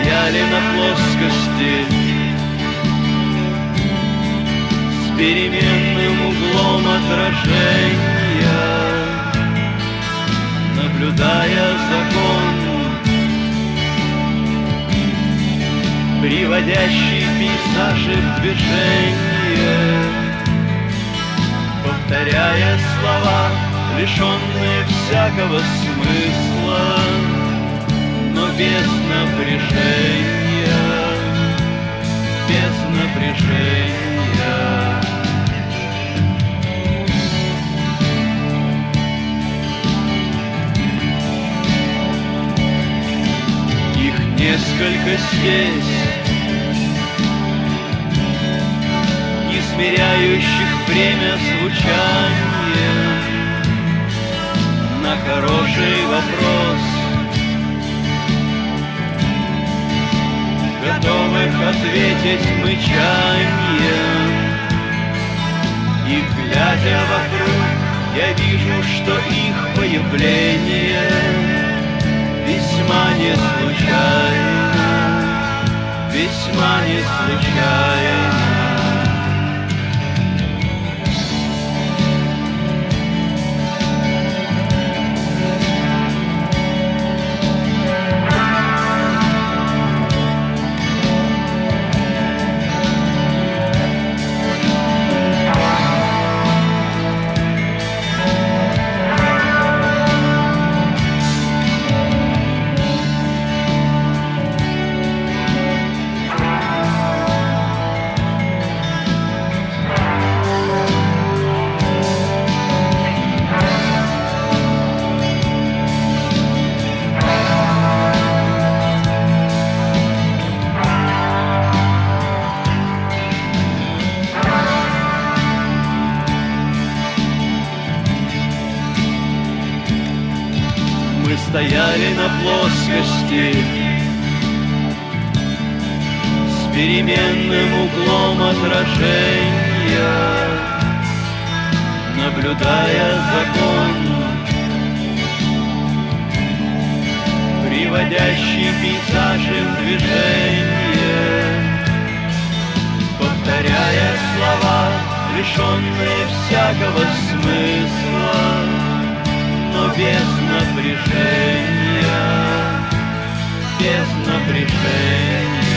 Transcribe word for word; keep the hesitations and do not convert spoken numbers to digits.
стояли на плоскости с переменным углом отражения, наблюдая закон, приводящий пейзажи в движение, повторяя слова, лишенные всякого смысла, но без напряжения, без напряжения. Их несколько здесь, измеряющих время звучанием на хороший вопрос, готовых ответить мычанием. И глядя вокруг, я вижу, что их появление весьма не случайно, весьма не случайно. Мы стояли на плоскости с переменным углом отражения, наблюдая закон, приводящий пейзажи в движение, повторяя слова, лишенные всякого смысла, но без напряжения, без напряжения.